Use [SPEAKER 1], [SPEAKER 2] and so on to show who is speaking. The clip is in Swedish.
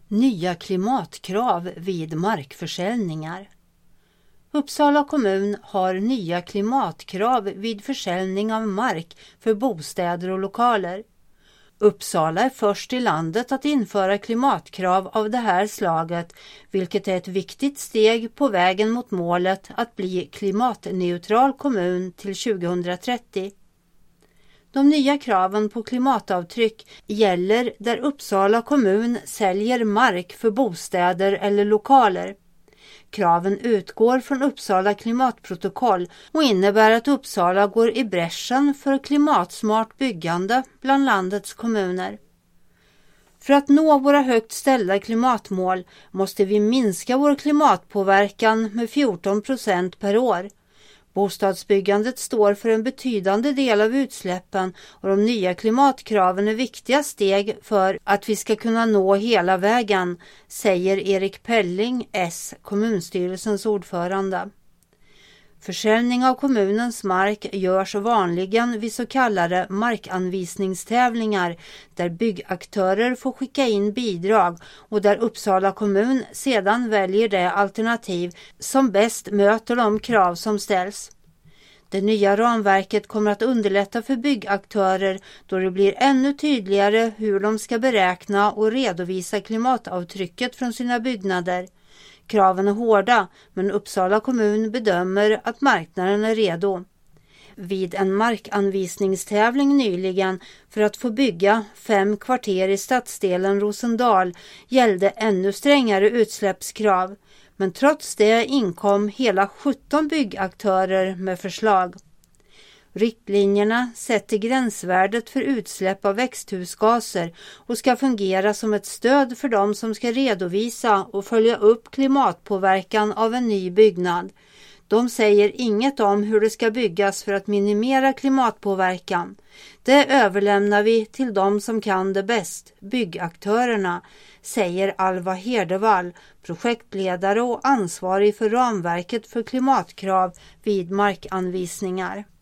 [SPEAKER 1] Nya klimatkrav vid markförsäljningar. Uppsala kommun har nya klimatkrav vid försäljning av mark för bostäder och lokaler. Uppsala är först i landet att införa klimatkrav av det här slaget, vilket är ett viktigt steg på vägen mot målet att bli klimatneutral kommun till 2030. De nya kraven på klimatavtryck gäller där Uppsala kommun säljer mark för bostäder eller lokaler. Kraven utgår från Uppsala klimatprotokoll och innebär att Uppsala går i bräschen för klimatsmart byggande bland landets kommuner. För att nå våra högt ställda klimatmål måste vi minska vår klimatpåverkan med 14% per år. Bostadsbyggandet står för en betydande del av utsläppen och de nya klimatkraven är viktiga steg för att vi ska kunna nå hela vägen, säger Erik Pelling, kommunstyrelsens ordförande. Försäljning av kommunens mark görs vanligen vid så kallade markanvisningstävlingar där byggaktörer får skicka in bidrag och där Uppsala kommun sedan väljer det alternativ som bäst möter de krav som ställs. Det nya ramverket kommer att underlätta för byggaktörer då det blir ännu tydligare hur de ska beräkna och redovisa klimatavtrycket från sina byggnader. Kraven är hårda, men Uppsala kommun bedömer att marknaden är redo. Vid en markanvisningstävling nyligen för att få bygga 5 kvarter i stadsdelen Rosendal gällde ännu strängare utsläppskrav, men trots det inkom hela 17 byggaktörer med förslag. Riktlinjerna sätter gränsvärdet för utsläpp av växthusgaser och ska fungera som ett stöd för dem som ska redovisa och följa upp klimatpåverkan av en ny byggnad. De säger inget om hur det ska byggas för att minimera klimatpåverkan. Det överlämnar vi till de som kan det bäst, byggaktörerna, säger Alva Herdevall, projektledare och ansvarig för ramverket för klimatkrav vid markanvisningar.